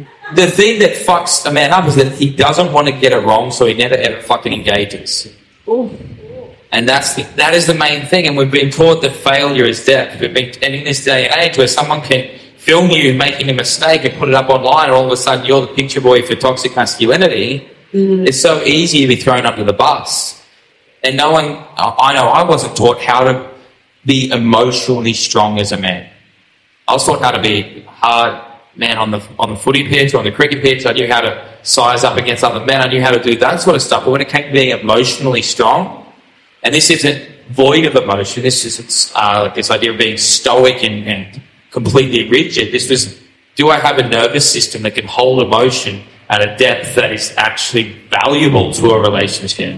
the thing that fucks a man up is that he doesn't want to get it wrong, so he never ever fucking engages. Ooh. And that is the main thing. And we've been taught that failure is death. And in this day and age where someone can film you making a mistake and put it up online, and all of a sudden you're the picture boy for toxic masculinity, it's so easy to be thrown under the bus. And no one, I know I wasn't taught how to be emotionally strong as a man. I was taught how to be a hard man on the footy pitch or on the cricket pitch. I knew how to size up against other men. I knew how to do that sort of stuff. But when it came to being emotionally strong, and this isn't void of emotion, this is this idea of being stoic and completely rigid. This was, do I have a nervous system that can hold emotion at a depth that is actually valuable to a relationship?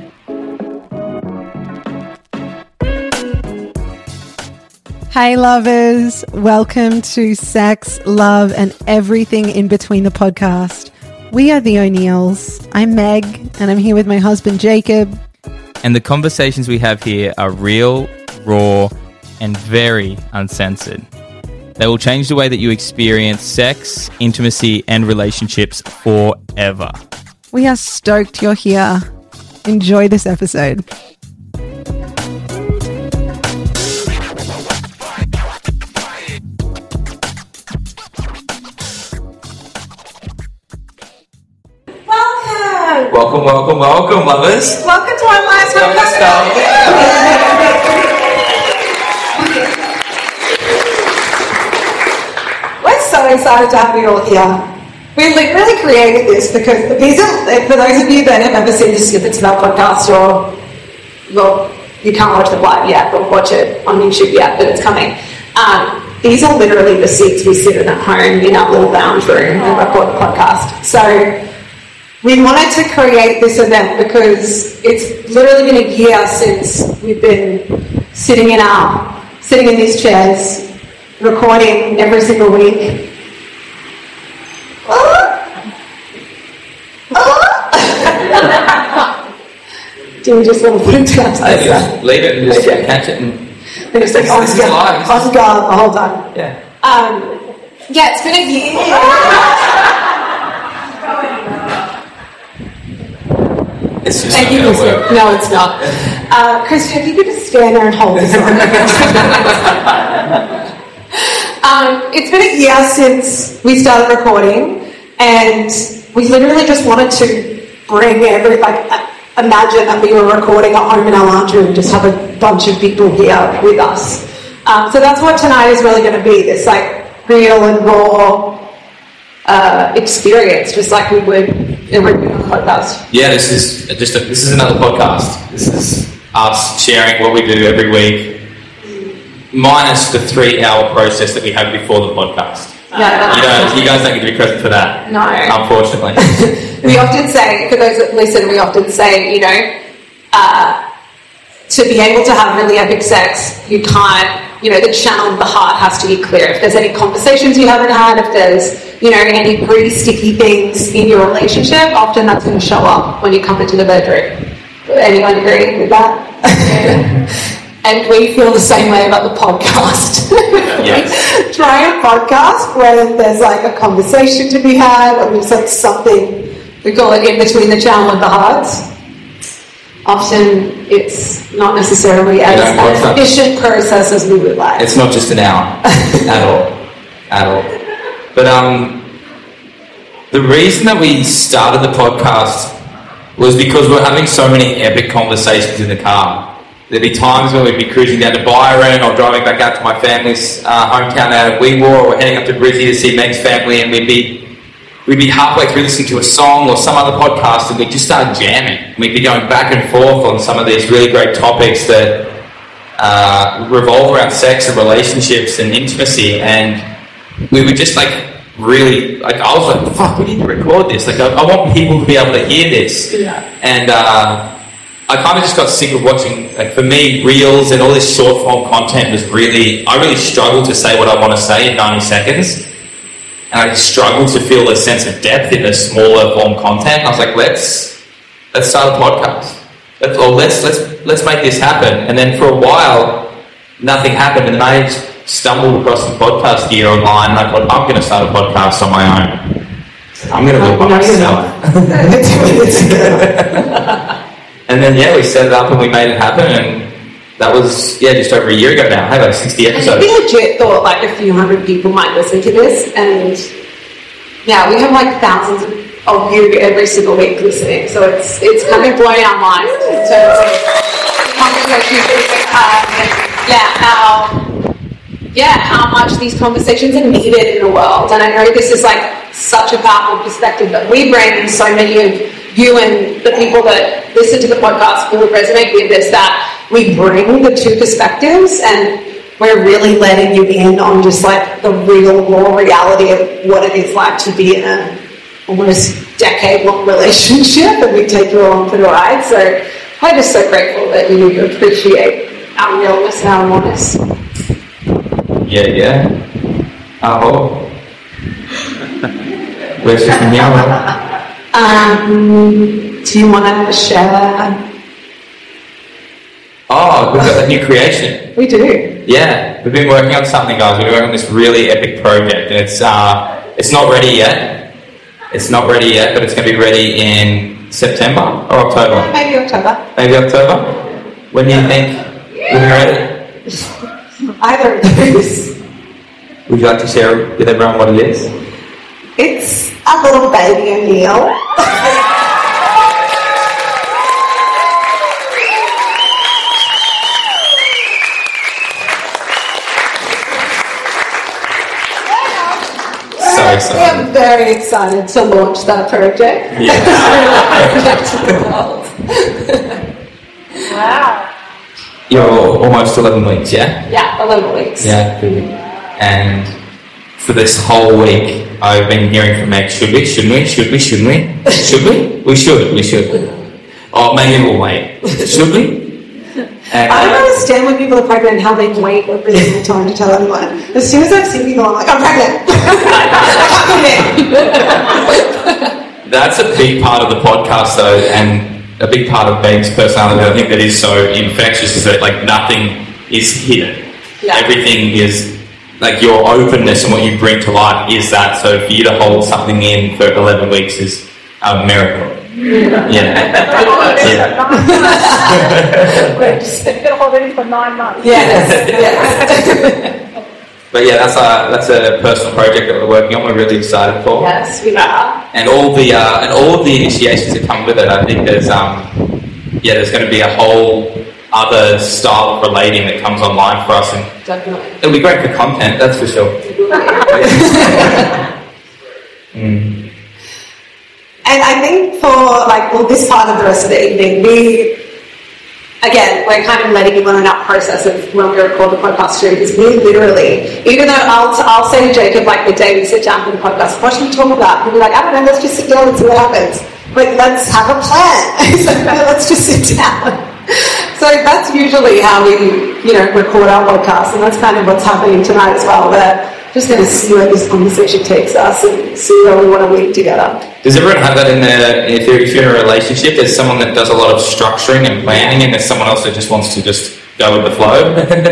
Hey lovers, welcome to Sex, Love and Everything in Between the podcast. We are the O'Neills. I'm Meg and I'm here with my husband Jacob. And the conversations we have here are real, raw and very uncensored. They will change the way that you experience sex, intimacy and relationships forever. We are stoked you're here. Enjoy this episode. Welcome, lovers. Welcome to our lives. We're so excited to have you all here. We literally created this because for those of you that have ever seen the snippets of our podcast, well, you can't watch the live yet, but watch it on YouTube yet, but it's coming. These are literally the seats we sit in at home in our little lounge room and record the podcast. So we wanted to create this event because it's literally been a year since we've been sitting in these chairs, recording every single week. Do we just want to put it down? Just leave it and just catch it. And just like, on guard the whole time. Yeah. Yeah, it's been a year. It's just Thank you, work. No, it's not. Christian, if you could just stand there and hold this on. It's been a year since we started recording, and we literally just wanted to bring imagine that we were recording at home in our lounge room and just have a bunch of people here with us. So that's what tonight is really going to be, this real and raw experience, just like we would in a regular podcast. Yeah, this is another podcast. This is us sharing what we do every week, minus the 3-hour process that we have before the podcast. Yeah, you guys don't get to be present for that. No. Unfortunately. We often say, for those that listen, to be able to have really epic sex, you can't, the channel of the heart has to be clear. If there's any conversations you haven't had, if there's, any pretty sticky things in your relationship, often that's going to show up when you come into the bedroom. Anyone agree with that? And we feel the same way about the podcast. Yes. Try a podcast where there's a conversation to be had, or there's something, we call it in between the channel of the hearts. Often it's not necessarily as efficient process as we would like. It's not just an hour at all. But the reason that we started the podcast was because we're having so many epic conversations in the car. There'd be times when we'd be cruising down to Byron or driving back out to my family's hometown out of Weewar, or heading up to Brizzy to see Meg's family, and we'd be halfway through listening to a song or some other podcast, and we'd just start jamming. We'd be going back and forth on some of these really great topics that revolve around sex and relationships and intimacy, and we would just really, I was like, fuck, we need to record this. I want people to be able to hear this. Yeah. And I kind of just got sick of watching, for me, reels and all this short form content was I really struggled to say what I want to say in 90 seconds. And I struggled to feel a sense of depth in the smaller form content. I was like, let's start a podcast. Let's make this happen. And then for a while, nothing happened. And then I stumbled across the podcast gear online, and I thought, I'm going to start a podcast on my own. I'm going to do it by myself. And then, we set it up and we made it happen, and that was, just over a year ago now. I had like 60 episodes. We legit thought like a few hundred people might listen to this, and we have like thousands of you every single week listening, so it's kind of blowing our minds in terms of conversations that we've had, and how much these conversations are needed in the world. And I know this is like such a powerful perspective that we bring, and so many of you and the people that listen to the podcast will resonate with this, that we bring the two perspectives, and we're really letting you in on just like the real raw reality of what it is like to be in a almost decade-long relationship, and we take you along for the ride. So I'm just so grateful that you appreciate our realness and our rawness. Where's your from here? Do you want to share? Oh, we've got a new creation. We do. Yeah, we've been working on something, guys. We've been working on this really epic project, and it's not ready yet. It's not ready yet, but it's going to be ready in September or October. Maybe October. Maybe October. When do you think we'll be ready? Either of those. Would you like to share with everyone what it is? It's a little baby O'Neill. I'm very excited to launch that project. Wow. You're almost 11 weeks, yeah? Yeah, 11 weeks. Yeah. And for this whole week, I've been hearing from Meg, should we? Should we? Should we? Should we? Should we? We should. Oh, maybe we'll wait. Should we? I don't understand when people are pregnant and how they wait a really long time to tell anyone. As soon as I've seen people, I'm like, I'm pregnant. That's a big part of the podcast, though, and a big part of Meg's personality. I think that is so infectious, is that like nothing is hidden. Yeah. Everything is like your openness and what you bring to life is that. So for you to hold something in for 11 weeks is a miracle. Yeah. We're just going to hold it in for 9 months. Yes. But yeah, that's a personal project that we're working on. We're really excited for. Yes, we are. And all the initiations that come with it. I think there's going to be a whole other style of relating that comes online for us, and definitely it'll be great for content. That's for sure. And I think for this part of the rest of the evening, we're kind of letting you learn that process of when we record the podcast too, because we literally, even though I'll say to Jacob, like the day we sit down for the podcast, what should we talk about? He'll be like, I don't know, let's just sit down and see what happens. But let's have a plan. So let's just sit down. So that's usually how we, record our podcast, and that's kind of what's happening tonight as well. We're just going to see where this conversation takes us and see where we want to lead together. Does everyone have that in their, if you're in a relationship, there's someone that does a lot of structuring and planning, and there's someone else that just wants to just go with the flow?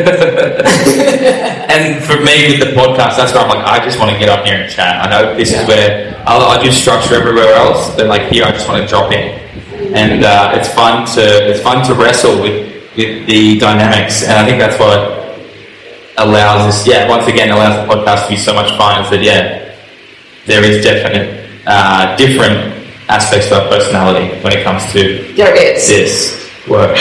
And for me with the podcast, that's where I'm like, I just want to get up here and chat. I know this is where I do structure everywhere else, but like here I just want to drop in. And it's fun to wrestle with the dynamics, and I think that's what allows the podcast to be so much fun, is that there is definite different aspects to our personality when it comes to this work.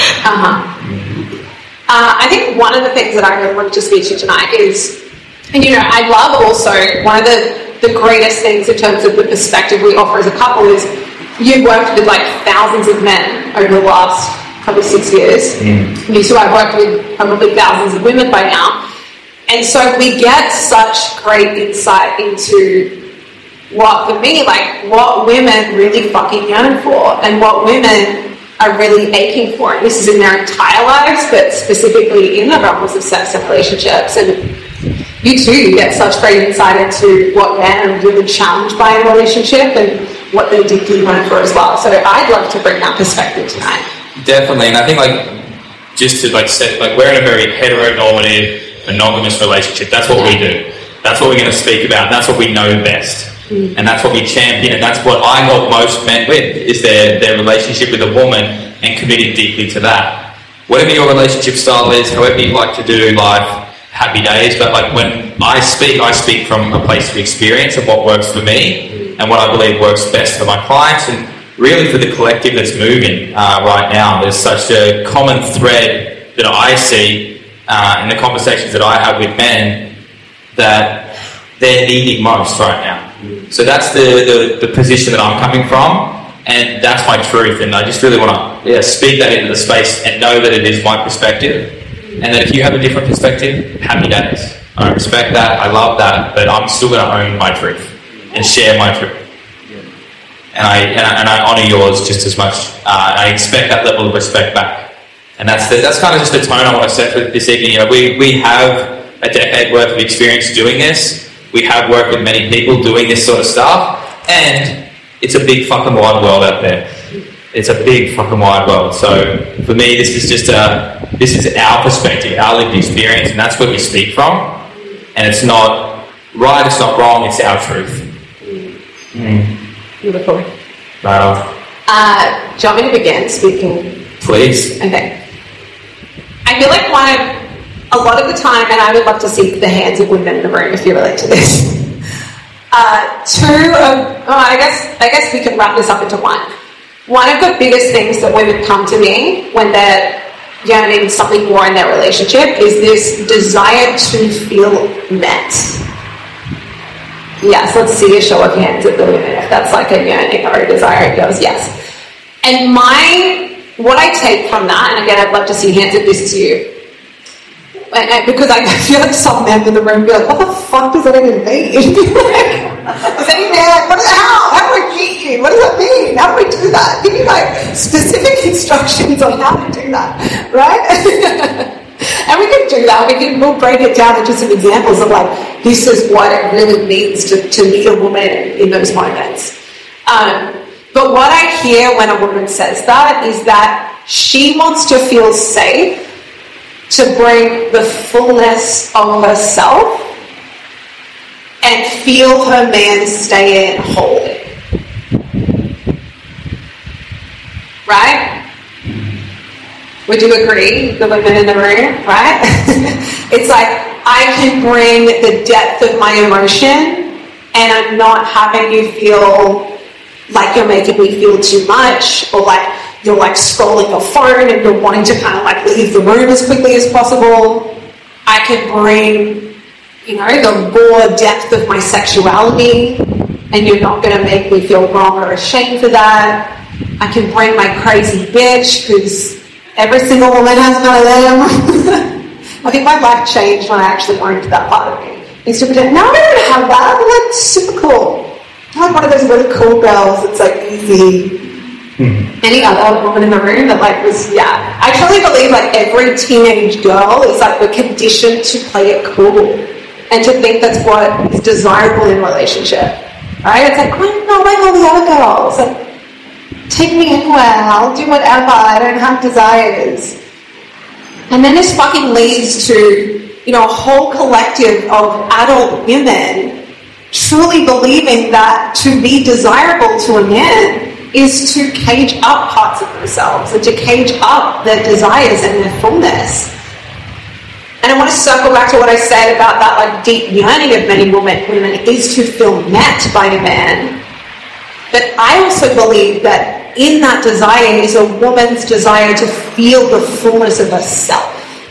I think one of the things that I really wanted to speak to tonight is, and I love also one of the greatest things in terms of the perspective we offer as a couple is you've worked with like thousands of men over the last probably 6 years. Me too, I've worked with probably thousands of women by now. And so we get such great insight into what women really fucking yearn for and what women are really aching for. And this is in their entire lives, but specifically in the realms of sex and relationships. And you too get such great insight into what men are really challenged by in a relationship and what they deeply yearn for as well. So I'd love to bring that perspective tonight. Definitely, and I think just to set we're in a very heteronormative, monogamous relationship. That's what we do. That's what we're going to speak about. That's what we know best. And that's what we champion, and that's what I help most men with, is their relationship with a woman and committing deeply to that. Whatever your relationship style is, however you like to do life, happy days. But like when I speak from a place of experience of what works for me and what I believe works best for my clients, and really for the collective that's moving right now. There's such a common thread that I see in the conversations that I have with men that they're needing most right now. So that's the position that I'm coming from, and that's my truth, and I just really want to speak that into the space and know that it is my perspective, and that if you have a different perspective, happy days. I respect that, I love that, but I'm still going to own my truth and share my truth. And I honour yours just as much. I expect that level of respect back, and that's kind of just the tone I want to set for this evening. You know, we have a decade worth of experience doing this. We have worked with many people doing this sort of stuff, and it's a big fucking wide world out there. It's a big fucking wide world. So for me, this is our perspective, our lived experience, and that's where we speak from. And it's not right, it's not wrong, it's our truth. Beautiful. Right on. Do you want me to begin speaking? Please. Okay. I feel like a lot of the time, and I would love to see the hands of women in the room if you relate to this. I guess we can wrap this up into one. One of the biggest things that women come to me when they're yearning something more in their relationship is this desire to feel met. Yes, let's see a show of hands at the women if that's like a yearning or a desire. It goes yes. And what I take from that, and again, I'd love to see hands if this is you. Because I feel like some men in the room be like, what the fuck does that even mean? Is any man like, how do I cheat you? What does that mean? How do we do that? Give me like specific instructions on how to do that, right? And we can do that. We'll break it down into some examples of like, this is what it really means to meet a woman in those moments. But what I hear when a woman says that is that she wants to feel safe to bring the fullness of herself and feel her man stay in wholly. Right? Would you agree, the women in the room, right? It's like, I can bring the depth of my emotion and I'm not having you feel like you're making me feel too much, or like you're like scrolling your phone and you're wanting to kind of like leave the room as quickly as possible. I can bring, the raw depth of my sexuality and you're not going to make me feel wrong or ashamed for that. I can bring my crazy bitch, because every single woman has one of them. I think my life changed when I actually owned that part of me. I used to pretend, no, I don't have that. I'm like super cool. I'm like one of those really cool girls that's like easy. Any other woman in the room that like was, I truly believe like every teenage girl is like we're conditioned to play it cool and to think that's what is desirable in a relationship, right? It's like, I'm not like all the other girls. Like, take me anywhere, I'll do whatever, I don't have desires. And then this fucking leads to, a whole collective of adult women truly believing that to be desirable to a man is to cage up parts of themselves and to cage up their desires and their fullness. And I want to circle back to what I said about that like deep yearning of many women is to feel met by a man. But I also believe that in that desire is a woman's desire to feel the fullness of herself.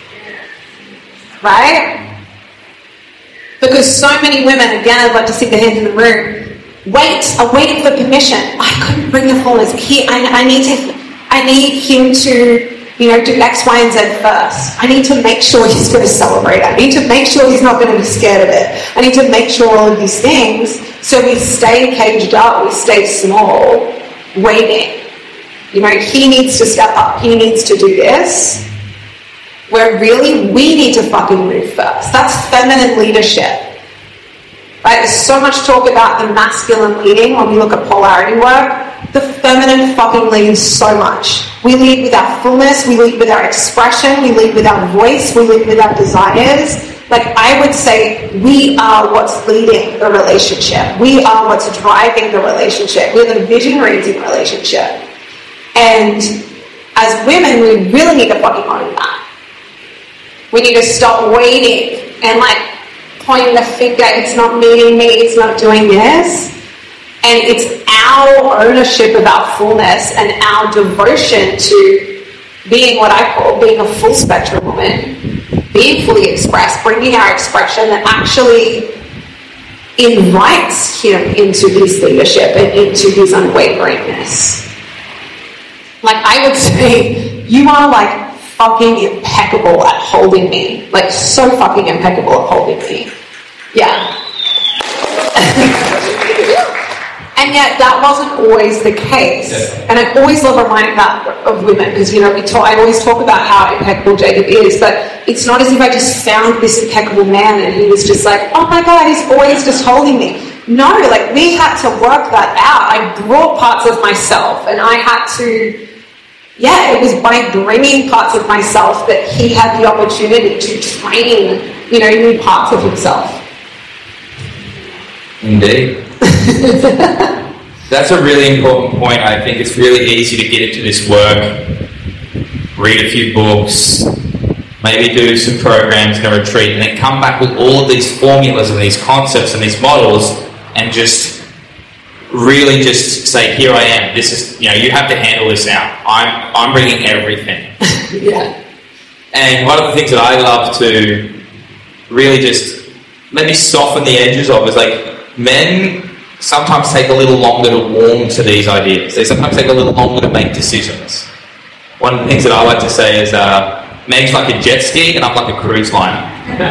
Right? Because so many women, again, I'd like to see the hands in the room, I'm waiting for permission. I couldn't bring the fullness. I need him to, do X, Y, and Z first. I need to make sure he's going to celebrate. I need to make sure he's not going to be scared of it. I need to make sure all of these things. So we stay caged up, we stay small, waiting. He needs to step up. He needs to do this. Where really we need to fucking move first. That's feminine leadership. Right? There's so much talk about the masculine leading when we look at polarity work. The feminine fucking leads so much. We lead with our fullness, we lead with our expression, we lead with our voice, we lead with our desires, Like, I would say we are what's leading the relationship. We are what's driving the relationship. We're the visionaries in the relationship. And as women, we really need to fucking own that. We need to stop waiting and like pointing the finger, it's not meeting me, it's not doing this. And it's our ownership of our fullness and our devotion to being what I call being a full spectrum woman, being fully expressed, bringing our expression that actually invites him into his leadership and into his unwaveringness. Like, I would say, you are like fucking impeccable at holding me. Like, so fucking impeccable at holding me. Yeah. And yet that wasn't always the case. Yeah. And I always love reminding that of women, because, you know, I always talk about how impeccable Jacob is, but it's not as if I just found this impeccable man and he was just like, oh my God, he's always just holding me. No, like, we had to work that out. I brought parts of myself, and I had to, it was by bringing parts of myself that he had the opportunity to train, you know, new parts of himself. Indeed. That's a really important point. I think it's really easy to get into this work, read a few books, maybe do some programs in a retreat, and then come back with all of these formulas and these concepts and these models, and just really just say, here I am. This is, you know, you have to handle this now. I'm bringing everything. Yeah. And one of the things that I love to really just let me soften the edges of is, like, men sometimes take a little longer to warm to these ideas. They sometimes take a little longer to make decisions. One of the things that I like to say is, Meg's like a jet ski and I'm like a cruise liner.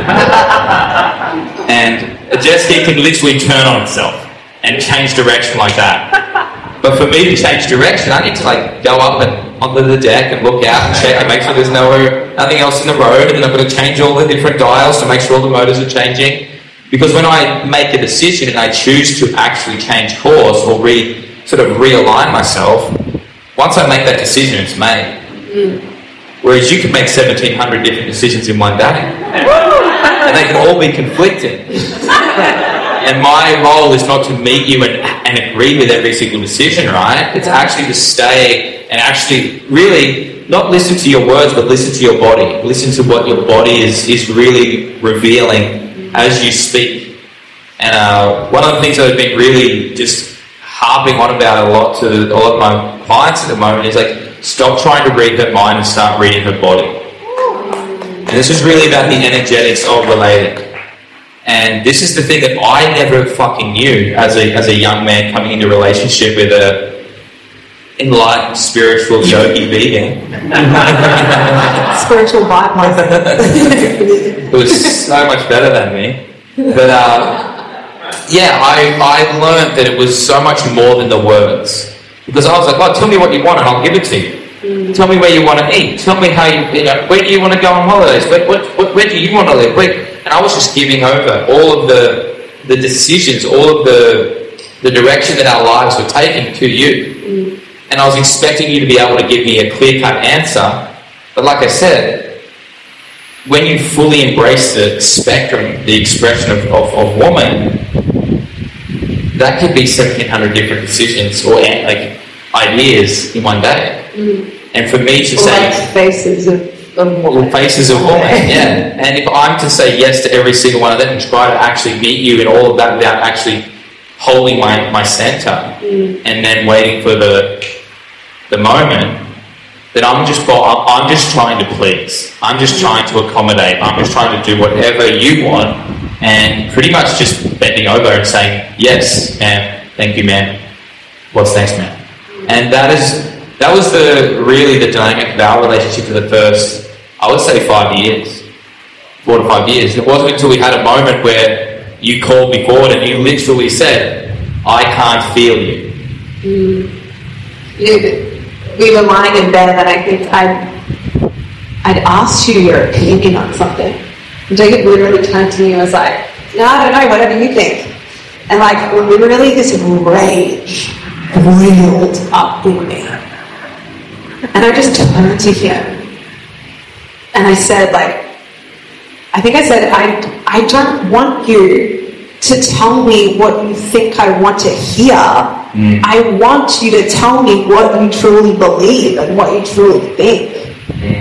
And a jet ski can literally turn on itself and change direction like that. But for me to change direction, I need to like go up and onto the deck and look out and check and make sure there's nothing else in the road, and then I've got to change all the different dials to make sure all the motors are changing. Because when I make a decision and I choose to actually change course or sort of realign myself, once I make that decision, it's made. Whereas you can make 1,700 different decisions in one day. And they can all be conflicting. And my role is not to meet you and agree with every single decision, right? It's actually to stay and actually really not listen to your words, but listen to your body. Listen to what your body is really revealing as you speak. And one of the things that I've been really just harping on about a lot to a lot of my clients at the moment is like, stop trying to read her mind and start reading her body. And this is really about the energetics of relating. And this is the thing that I never fucking knew as a young man coming into a relationship with a enlightened, spiritual, yogi being. Spiritual bypass. It was so much better than me. But I learned that it was so much more than the words. Because I was like, oh, tell me what you want and I'll give it to you. Tell me where you want to eat. Tell me how where do you want to go on holidays? Where do you want to live? And I was just giving over all of the decisions, all of the direction that our lives were taking to you. And I was expecting you to be able to give me a clear-cut answer. But like I said, when you fully embrace the spectrum, the expression of woman, that could be 1,700 different decisions or like ideas in one day. And for me to say... like faces of woman. Faces of woman, yeah. And if I'm to say yes to every single one of them and try to actually meet you in all of that without actually holding my center and then waiting for the moment, then I'm just trying to please. I'm just trying to accommodate. I'm just trying to do whatever you want, and pretty much just bending over and saying, yes, ma'am, thank you, ma'am. What's next, ma'am? And that was the dynamic of our relationship for the first, I would say 5 years, 4 to 5 years. It wasn't until we had a moment where you called me forward and you literally said, I can't feel you. We were lying in bed and I think I'd asked you your opinion on something. And Jacob literally turned to me and was like, no, I don't know, whatever you think. And like literally this rage boiled up in me. And I just turned to him and I said, like, I think I said, I don't want you to tell me what you think I want to hear. I want you to tell me what you truly believe and what you truly think.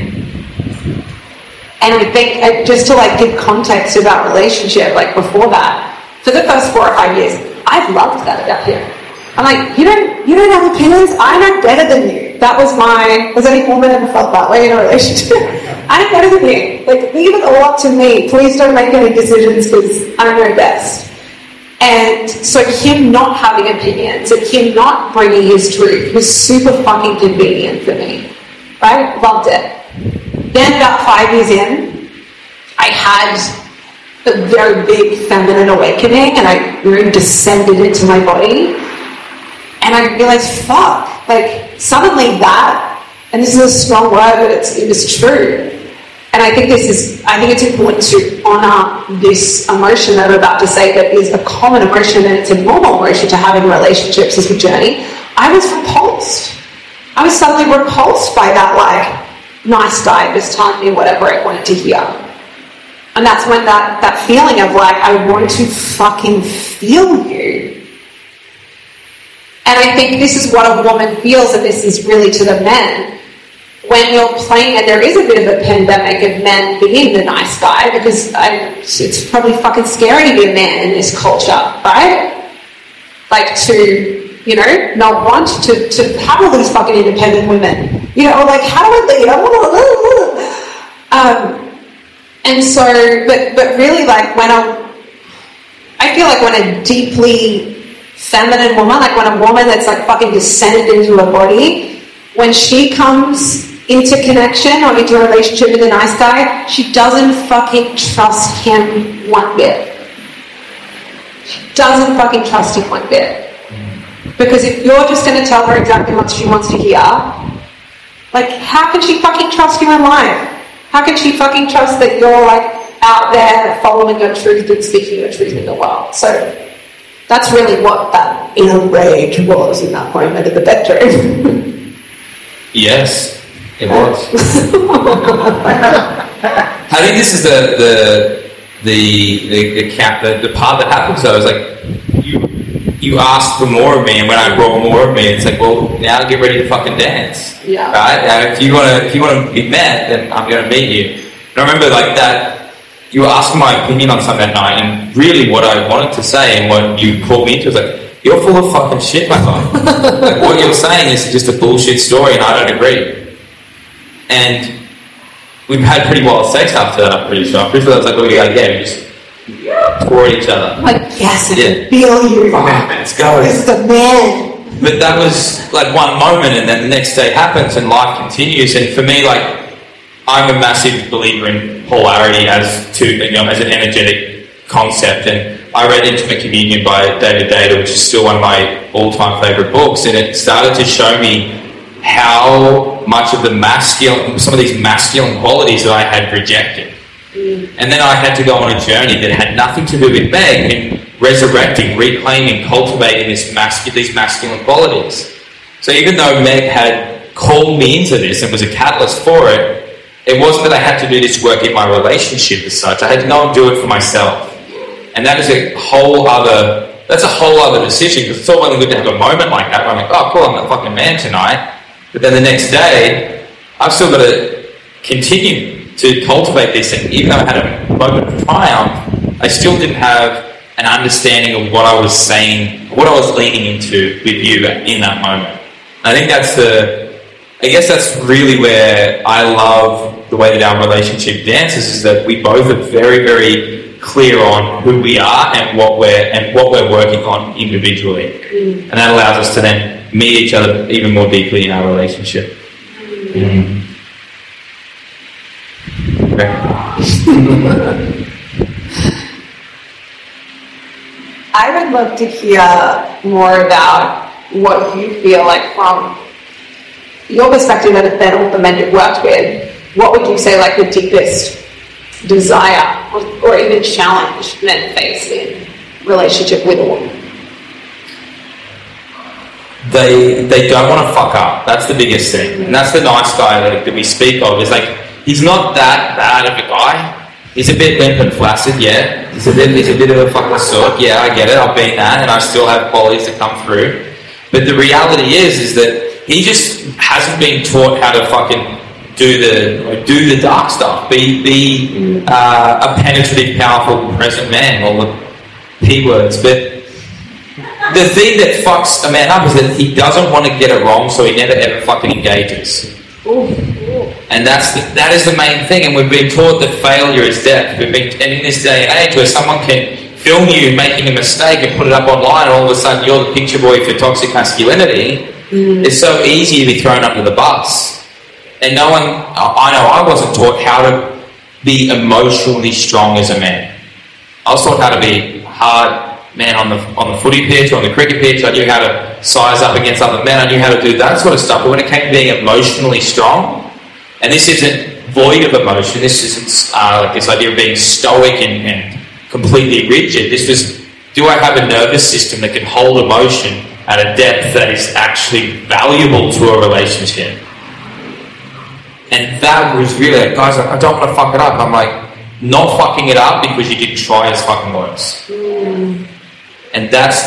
And I think, just to like give context to that relationship, like before that, for the first 4 or 5 years, I've loved that about him. I'm like, you don't have opinions? I know better than you. Has any woman ever felt that way in a relationship? I know better than you. Like, leave it all up to me. Please don't make any decisions because I know best. And so him not having opinions and him not bringing his truth was super fucking convenient for me. Right? Loved it. Then about 5 years in, I had a very big feminine awakening and I really descended into my body. And I realized, fuck, like suddenly that, and this is a strong word, but it was true. And I think it's important to honor this emotion that I'm about to say that is a common emotion and it's a normal emotion to have in relationships as a journey. I was repulsed. I was suddenly repulsed by that, like, nice guy just telling me whatever I wanted to hear. And that's when that feeling of like, I want to fucking feel you. And I think this is what a woman feels, and this is really to the men. When you're playing, and there is a bit of a pandemic of men being the nice guy, because it's probably fucking scary to be a man in this culture, right? Like to, not want to have all these fucking independent women. Or like, how do I lead? And so, but really like I feel like when a deeply feminine woman, like when a woman that's like fucking descended into her body, when she comes into connection or into a relationship with a nice guy, she doesn't fucking trust him one bit. She doesn't fucking trust him one bit. Because if you're just going to tell her exactly what she wants to hear, like, how can she fucking trust you in life? How can she fucking trust that you're like out there following your truth and speaking your truth in the world? So that's really what that inner rage was in that moment in the bedroom. Yes, it was. I think this is the part that happens though, is like you ask for more of me, and when I brought more of me, it's like, well, now get ready to fucking dance. Yeah. Right? Now, if you want to be met, then I'm going to meet you. And I remember like that, you were asking my opinion on something that night, and really what I wanted to say and what you called me into was like, you're full of fucking shit, my guy. Like, what you're saying is just a bullshit story, and I don't agree. And we've had pretty wild sex after that, I'm pretty sure. I'm pretty sure that's like what we got again. We just tore at each other. Like, yes, I can feel you. Oh, let's go. This is the man. But that was like one moment, and then the next day happens and life continues. And for me, like, I'm a massive believer in polarity as an energetic concept. And I read Intimate Communion by David Deida, which is still one of my all-time favorite books. And it started to show me how much of some of these masculine qualities that I had rejected. And then I had to go on a journey that had nothing to do with Meg in resurrecting, reclaiming, cultivating these masculine qualities. So even though Meg had called me into this and was a catalyst for it, it wasn't that I had to do this work in my relationship as such. I had to go and do it for myself. And that is a whole other decision, because it's all well and good to have a moment like that where I'm like, oh cool, I'm the fucking man tonight. But then the next day, I've still got to continue to cultivate this thing. Even though I had a moment of triumph, I still didn't have an understanding of what I was saying, what I was leaning into with you in that moment. I think that's really where I love the way that our relationship dances, is that we both are very, very clear on who we are and what we're working on individually. And that allows us to then meet each other even more deeply in our relationship. I would love to hear more about what you feel like from your perspective and all the men you've worked with. What would you say like the deepest desire or even challenge men face in relationship with a woman? They don't want to fuck up. That's the biggest thing. And that's the nice guy that we speak of. Is like, he's not that bad of a guy. He's a bit limp and flaccid, yeah. He's a bit of a fucking sort. Yeah, I get it. I've been that, and I still have qualities that come through. But the reality is that he just hasn't been taught how to fucking do the dark stuff. Be a penetrative, powerful, present man. All the P words. But the thing that fucks a man up is that he doesn't want to get it wrong, so he never ever fucking engages. And that is the main thing. And we've been taught that failure is death. And in this day and age where someone can film you making a mistake and put it up online, and all of a sudden you're the picture boy for toxic masculinity, it's so easy to be thrown under the bus. And I know I wasn't taught how to be emotionally strong as a man. I was taught how to be a hard man on the footy pitch, on the cricket pitch. I knew how to size up against other men. I knew how to do that sort of stuff. But when it came to being emotionally strong, and this isn't void of emotion, this isn't like this idea of being stoic and completely rigid. This was, do I have a nervous system that can hold emotion at a depth that is actually valuable to a relationship? And that was really like, guys, I don't want to fuck it up. I'm like, not fucking it up because you didn't try is fucking worse. And that's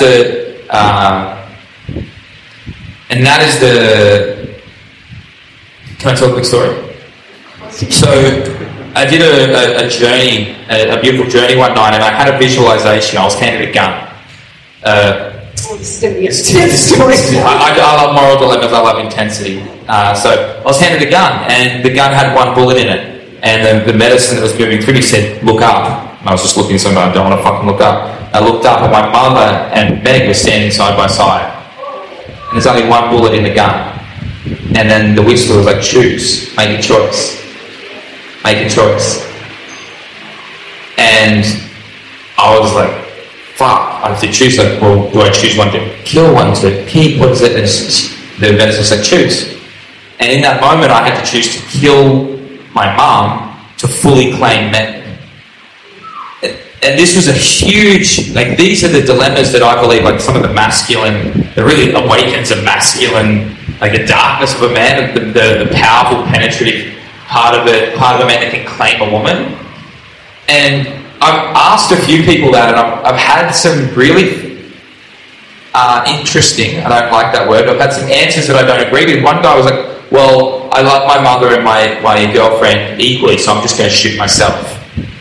can I tell a quick story? So I did a journey, a beautiful journey one night, and I had a visualization. I was handed a gun. I love moral dilemmas, I love intensity. So I was handed a gun, and the gun had one bullet in it. And the medicine that was moving through me said, look up. And I was just looking somewhere, I don't want to fucking look up. I looked up, and my mother and Meg were standing side by side. And there's only one bullet in the gun. And then the whistle was like, choose, make a choice. Make a choice. And I was like, fuck, I have to choose. Like, well, do I choose one to kill, one to keep? What is it? And the medicine said, choose. And in that moment, I had to choose to kill my mum to fully claim men. And this was a huge, like, these are the dilemmas that I believe, like, some of the masculine, that really awakens a masculine, like, the darkness of a man, the powerful, penetrative part of a man that can claim a woman. And I've asked a few people that, and I've had some really interesting, I don't like that word, but I've had some answers that I don't agree with. One guy was like, well, I love my mother and my girlfriend equally, so I'm just going to shoot myself.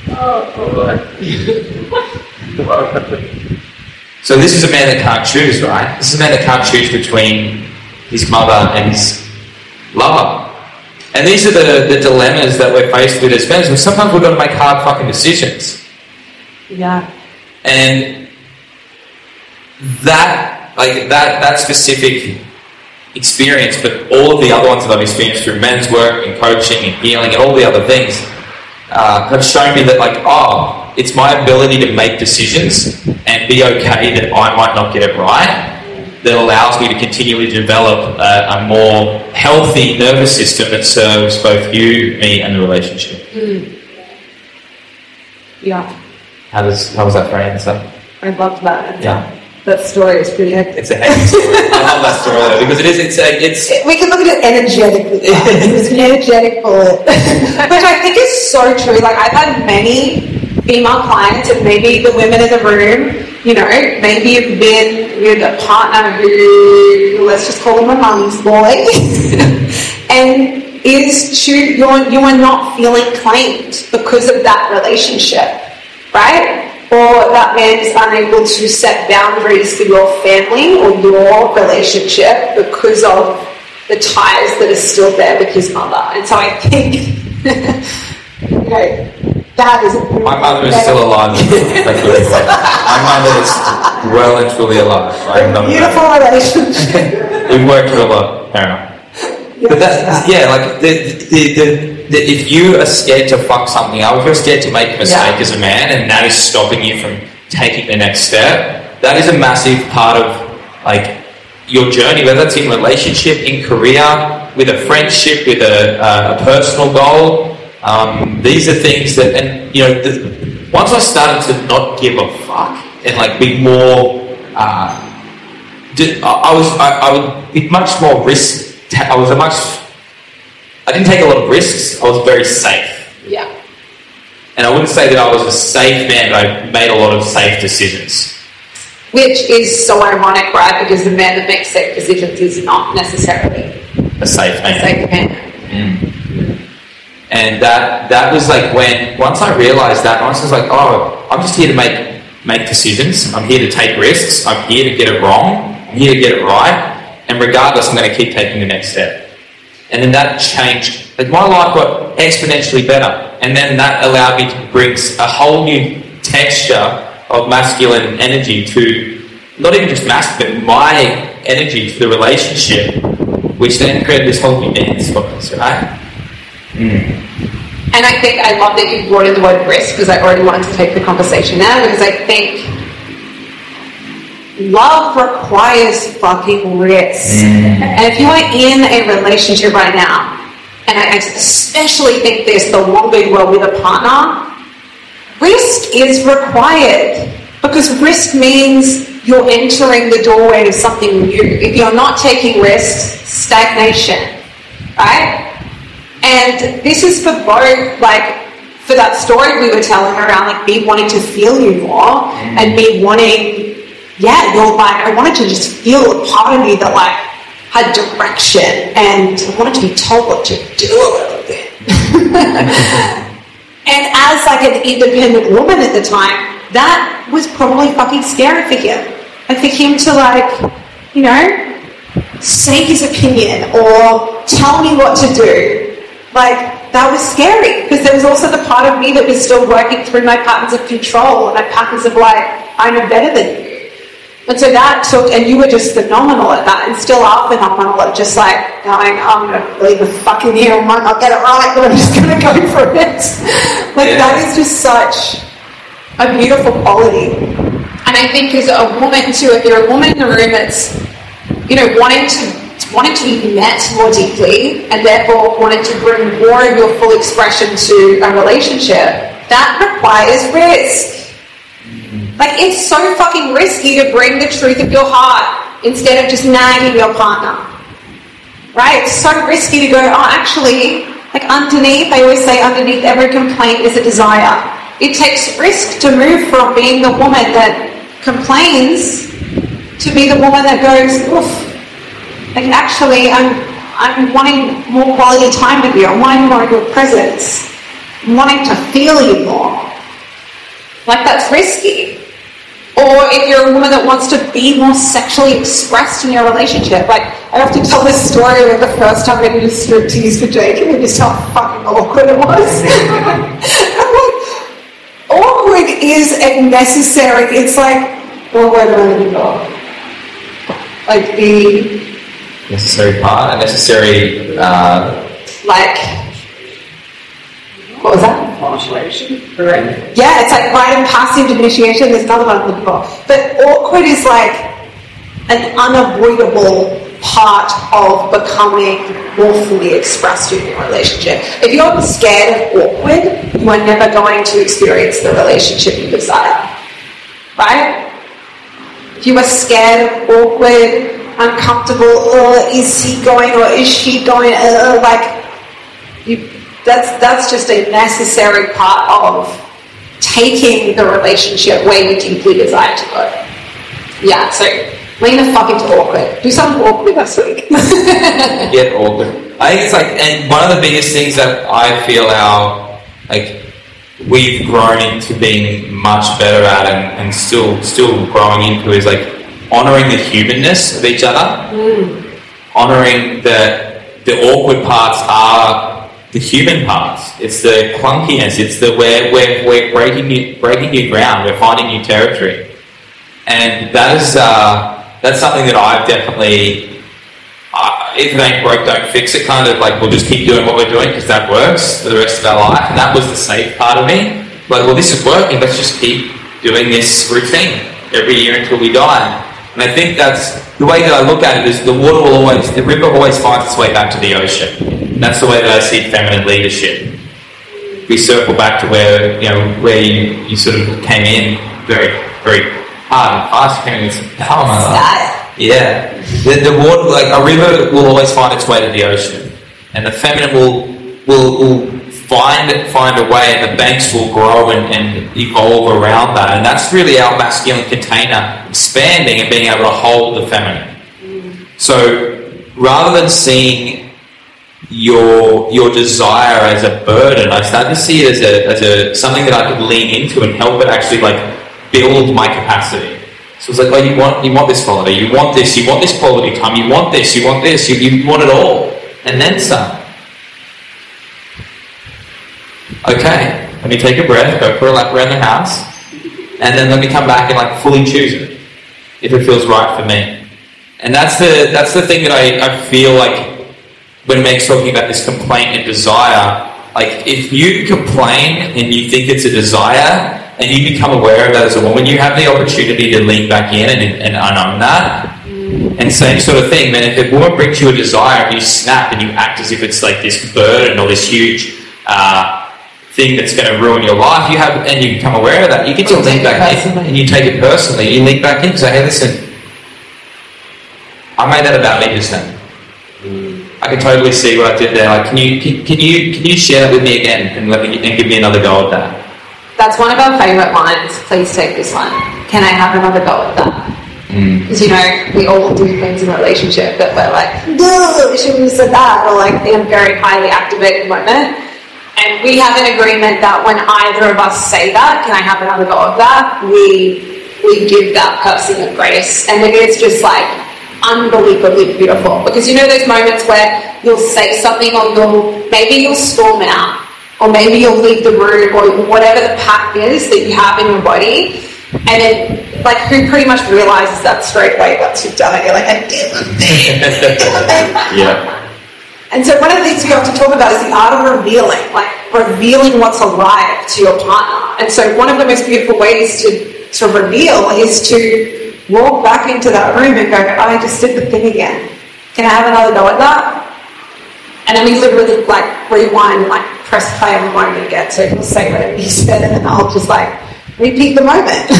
So this is a man that can't choose, right? This is a man that can't choose between his mother and his lover. And these are the dilemmas that we're faced with as men. So sometimes we've got to make hard fucking decisions. Yeah. And that specific experience, but all of the other ones that I've experienced through men's work and coaching and healing and all the other things have shown me that, like, it's my ability to make decisions and be okay that I might not get it right that allows me to continually develop a more healthy nervous system that serves both you, me, and the relationship. Yeah. How was that for an answer? I loved that. Yeah. That story is pretty hectic. It's a hectic story. I love that story though, because it's we can look at it energetically. It's an energetic bullet. Which I think is so true. Like, I've had many female clients, and maybe the women in the room, you know, maybe you've been with a partner who, let's just call him a mum's boy, and you are not feeling claimed because of that relationship, right? Or that man is unable to set boundaries for your family or your relationship because of the ties that are still there with his mother. And so I think, you know, that is... My mother is still alive. My mother is well and truly alive. Beautiful relationship. We've worked through a lot, fair enough. But that's, yeah, like, if you are scared to fuck something up, if you're scared to make a mistake as a man, and that is stopping you from taking the next step, that is a massive part of, like, your journey, whether that's in relationship, in career, with a friendship, with a personal goal. These are things that, and, you know, once I started to not give a fuck and, like, be more, I would be much more I didn't take a lot of risks. I was very safe. Yeah. And I wouldn't say that I was a safe man, but I made a lot of safe decisions. Which is so ironic, right? Because the man that makes safe decisions is not necessarily A safe man. a safe man. And that was like when, once I realised that, I was like, oh, I'm just here to make decisions. I'm here to take risks. I'm here to get it wrong. I'm here to get it right. And regardless, I'm going to keep taking the next step. And then that changed. Like my life got exponentially better. And then that allowed me to bring a whole new texture of masculine energy to, not even just masculine, my energy to the relationship, which then created this whole new dance for us, right? And I think I love that you brought in the word risk, because I already wanted to take the conversation there, because I think love requires fucking risk. And if you are in a relationship right now, and I especially think this the longer you are with a partner, risk is required, because risk means you're entering the doorway of something new. If you're not taking risks, stagnation, right? And this is for both, like, for that story we were telling around, like, me wanting to feel you more, and me wanting, you're like, I wanted to just feel a part of me that, like, had direction, and I wanted to be told what to do a little bit. And as, like, an independent woman at the time, that was probably fucking scary for him. And for him to, like, you know, say his opinion or tell me what to do, like, that was scary, because there was also the part of me that was still working through my patterns of control and my patterns of, like, I know better than you. And so that took, and you were just phenomenal at that, and still are phenomenal at just, like, going, I'm going to leave the fucking here, I might not get it right, but I'm just going to go for it. Like, that is just such a beautiful quality. And I think as a woman too, if you're a woman in the room that's, you know, wanting to be met more deeply, and therefore wanting to bring more of your full expression to a relationship, that requires risk. Like, it's so fucking risky to bring the truth of your heart instead of just nagging your partner, right? It's so risky to go, oh, actually, like, underneath, I always say, underneath every complaint is a desire. It takes risk to move from being the woman that complains to be the woman that goes, oof, like, actually, I'm wanting more quality time with you. I'm wanting more of your presence. I'm wanting to feel you more. Like, that's risky. Or if you're a woman that wants to be more sexually expressed in your relationship. Like, I often tell this story of the first time I did a striptease for Jake, and just how fucking awkward it was. Awkward is a necessary, it's like, well, where do I go? Like, the Necessary part, a necessary... like, what was that? Initiation, correct? Yeah, it's like rite and passive initiation. There's another one I'm looking for. But awkward is like an unavoidable part of becoming more fully expressed in your relationship. If you're scared of awkward, you are never going to experience the relationship you desire. Right? If you are scared of awkward, uncomfortable, is he going or is she going, that's just a necessary part of taking the relationship where you deeply desire to go. Yeah, so lean the fuck into awkward. Do something awkward this week. Get awkward. I think it's like, and one of the biggest things that I feel we've grown into being much better at and still growing into is like honouring the humanness of each other. Honouring the awkward parts are the human parts. It's the clunkiness. It's the where we're breaking new ground. We're finding new territory, and that's something that I've definitely. If it ain't broke, don't fix it. Kind of like we'll just keep doing what we're doing because that works for the rest of our life, and that was the safe part of me. Like, well, this is working. Let's just keep doing this routine every year until we die. And I think that's the way that I look at it. Is the river always finds its way back to the ocean. And that's the way that I see feminine leadership. We circle back to where you sort of came in very, very hard and fast. You came in with some power, my life. Yeah, the water, like a river, will always find its way to the ocean, and the feminine will find a way, and the banks will grow and evolve around that. And that's really our masculine container expanding and being able to hold the feminine. So rather than seeing your desire as a burden, I started to see it as a something that I could lean into and help it actually like build my capacity. So it's like, oh, you want this quality, you want this quality time, you want this, you want it all, and then some. Okay, let me take a breath, go for a lap around the house, and then let me come back and like fully choose it if it feels right for me. And that's the thing that I feel like when Meg's talking about this complaint and desire, like if you complain and you think it's a desire and you become aware of that as a woman, you have the opportunity to lean back in and unown that. And same sort of thing, then if a woman brings you a desire and you snap and you act as if it's like this burden or this huge thing that's going to ruin your life, and you become aware of that, you get to lean back in and you take it personally. You lean back in and say, hey, listen, I made that about me just then. I can totally see what I did there. Like, can you share that with me again and give me another go at that? That's one of our favourite lines. Please take this one. Can I have another go at that? Because, we all do things in a relationship that we're like, no, shouldn't have said that, or like in a very highly activated moment. And we have an agreement that when either of us say that, can I have another go at that, we give that person a grace. And then it's just like unbelievably beautiful. Because those moments where you'll say something, or maybe you'll storm out, or maybe you'll leave the room, or whatever the pact is that you have in your body, and then like who pretty much realizes that straight away once you've done it. You're like, I did it. Yeah. And so one of the things you have to talk about is the art of revealing what's alive to your partner. And so one of the most beautiful ways to reveal is to walk back into that room and go, oh, I just did the thing again. Can I have another go at that? And then we literally like rewind, like press play on the moment again. So he'll say whatever he said, and then I'll just like repeat the moment.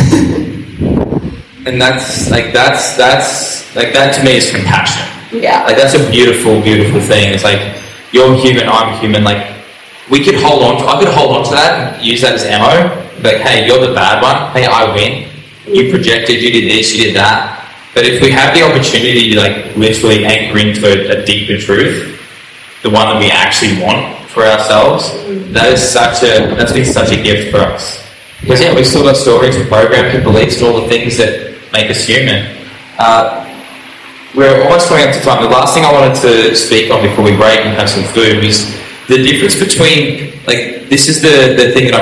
And that's that to me is compassion. Yeah. Like that's a beautiful, beautiful thing. It's like you're human, I'm human. Like I could hold on to that and use that as ammo. Like, hey, you're the bad one. Hey, I win. You projected, you did this, you did that. But if we have the opportunity to like literally anchor into a deeper truth, the one that we actually want for ourselves, that's been such a gift for us. Because we've still got stories and programs and beliefs and all the things that make us human. We're almost coming up to time. The last thing I wanted to speak on before we break and have some food is the difference between, like, this is the thing that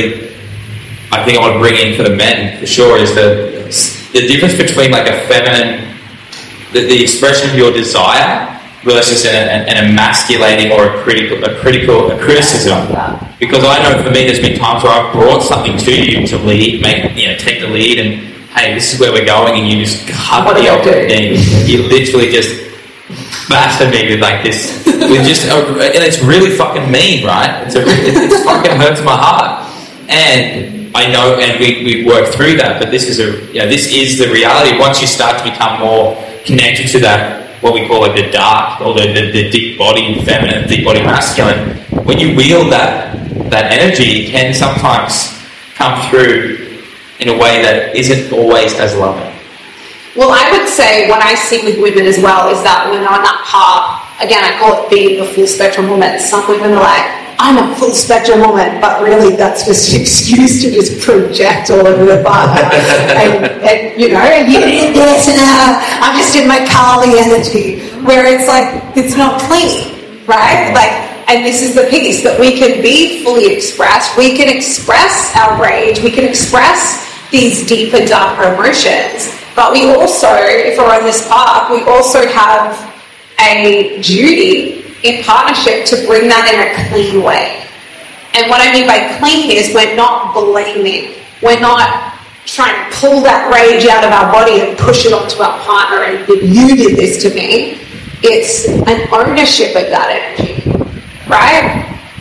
I think I want to bring in for the men for sure, is the difference between like a feminine, the expression of your desire versus an emasculating or a criticism. Because I know for me there's been times where I've brought something to you to lead, take the lead, and hey, this is where we're going, and you just cut the opposite thing. You literally just batter me with like this, with just, and it's really fucking mean, right? It fucking hurts my heart, and I know, and we work through that. But this is the reality. Once you start to become more connected to that, what we call like the dark, or the deep body feminine, deep body masculine, when you wield that energy, it can sometimes come through in a way that isn't always as loving. Well, I would say what I see with women as well is that when they're on that path, again, I call it being a full spectrum woman. Some women are like, I'm a full spectrum woman, but really that's just an excuse to just project all over the partner. and you did this, and I'm just in my Carly energy, where it's like, it's not clean, right? And this is the piece, that we can be fully expressed. We can express our rage. We can express these deeper, darker emotions. But we also, if we're on this path, we also have a duty in partnership to bring that in a clean way. And what I mean by clean is we're not blaming. We're not trying to pull that rage out of our body and push it onto our partner and you did this to me. It's an ownership of that energy. Right?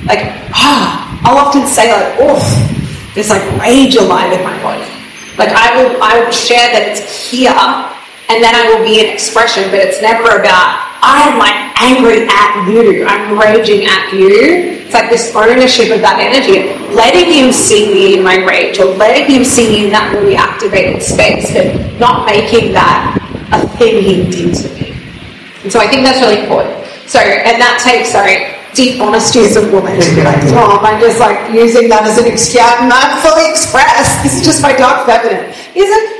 I'll often say there's like rage alive in my body. Like I will share that it's here, and then I will be an expression, but it's never about I'm like angry at you, I'm raging at you. It's like this ownership of that energy, letting him see me in my rage, or letting him see me in that really activated space, but not making that a thing he did to me. And so I think that's really important. So, and that takes, deep honesty as a woman to be like, oh, I'm just like using that as an excuse. I'm not fully expressed. This is just my dark feminine. Is it?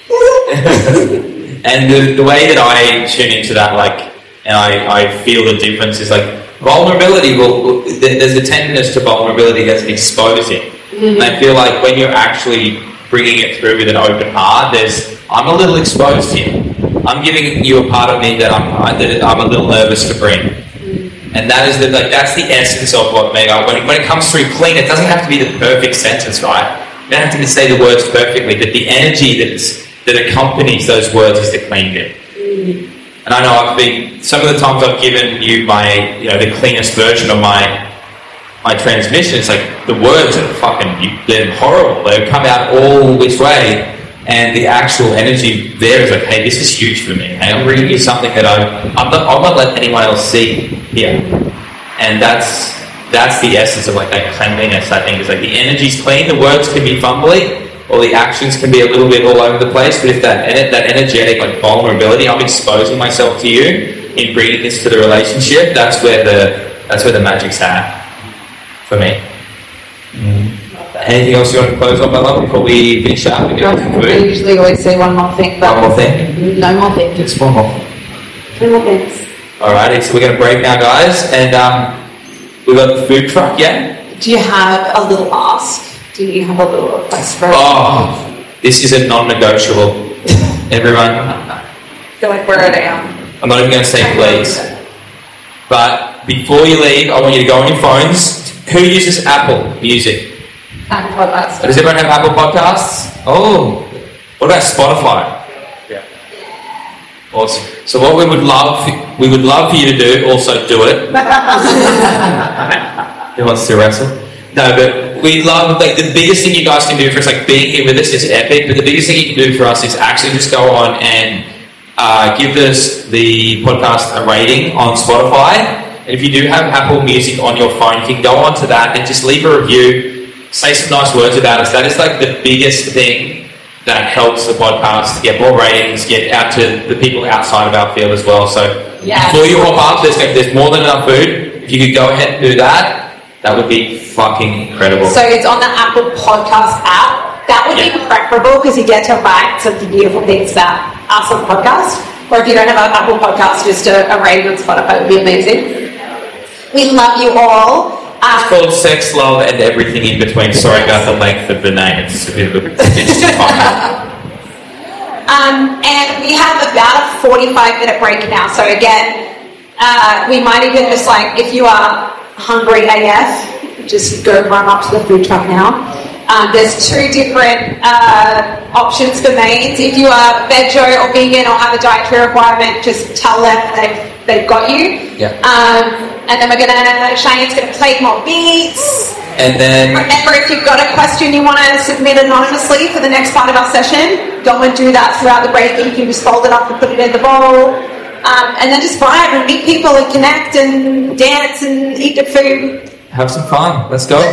And the way that I tune into that, and I feel the difference is vulnerability. Well, there's a tenderness to vulnerability that's exposing. Mm-hmm. And I feel like when you're actually bringing it through with an open heart, I'm a little exposed here. I'm giving you a part of me that I'm a little nervous to bring. Mm-hmm. And that is that's the essence of what Mega. When it comes through clean, it doesn't have to be the perfect sentence, right? You don't have to say the words perfectly, but the energy that accompanies those words is the clean bit. Mm-hmm. And I know some of the times I've given you my, the cleanest version of my transmission. It's the words are they're horrible. They come out all which way, and the actual energy there is hey, this is huge for me. Hey, I'm bringing you something that I'm not letting anyone else see here. And that's the essence of that cleanliness. I think is the energy's clean, the words can be fumbly, or the actions can be a little bit all over the place, but if that energetic vulnerability, I'm exposing myself to you in bringing this to the relationship, that's where the magic's at for me. Anything else you want to close on, my love, before we finish up? I usually always say one more thing, but one more thing? No more things. Just one more. Two more things. Alrighty, so we're going to break now, guys, and we've got the food truck, yeah? Do you have a little ask? Do you have a little request for this is a non-negotiable. Everyone. I feel like we're at I'm not even going to say please. But before you leave, I want you to go on your phones. Who uses Apple Music? Apple Podcasts. Does everyone have Apple Podcasts? Oh. What about Spotify? Yeah. Awesome. So what we would love for you to do, also do it. Who wants to wrestle? No, but we love, the biggest thing you guys can do for us, being here with us is epic, but the biggest thing you can do for us is actually just go on and give us the podcast a rating on Spotify. And if you do have Apple Music on your phone, you can go on to that and just leave a review, say some nice words about us. That is the biggest thing that helps the podcast get more ratings, get out to the people outside of our field as well. So before you hop up, there's more than enough food. If you could go ahead and do that, that would be fucking incredible. So it's on the Apple Podcast app. That would be preferable because you get to write some of the beautiful things that are on the podcast. Or if you don't have an Apple Podcast, just a rating on Spotify would be amazing. We love you all. It's called Sex, Love, and Everything in Between. Sorry about the length of the name. It's a bit of a and we have about a 45-minute break now. So again, we might even just if you are hungry AF, just go run up to the food truck now. There's two different options for mains. If you are veggie or vegan or have a dietary requirement, just tell them they've got you. Yeah. And then Cheyenne's going to play more beats. And then remember, if you've got a question you want to submit anonymously for the next part of our session, go and do that throughout the break. You can just fold it up and put it in the bowl. And then just vibe and meet people and connect and dance and eat the food. Have some fun. Let's go.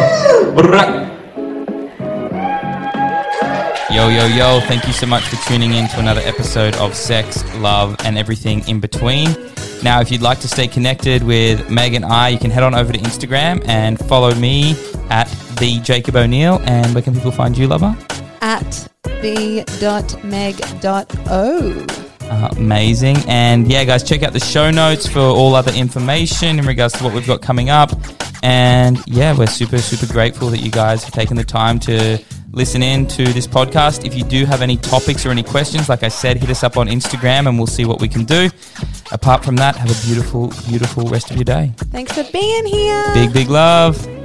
Yo. Thank you so much for tuning in to another episode of Sex, Love, and Everything in Between. Now, if you'd like to stay connected with Meg and I, you can head on over to Instagram and follow me at @TheJacobO'Neill. And where can people find you, lover? At b.meg.o. Amazing. And yeah, guys, check out the show notes for all other information in regards to what we've got coming up. And yeah, we're super, super grateful that you guys have taken the time to listen in to this podcast. If you do have any topics or any questions, like I said, hit us up on Instagram and we'll see what we can do. Apart from that, have a beautiful, beautiful rest of your day. Thanks for being here. Big, big love.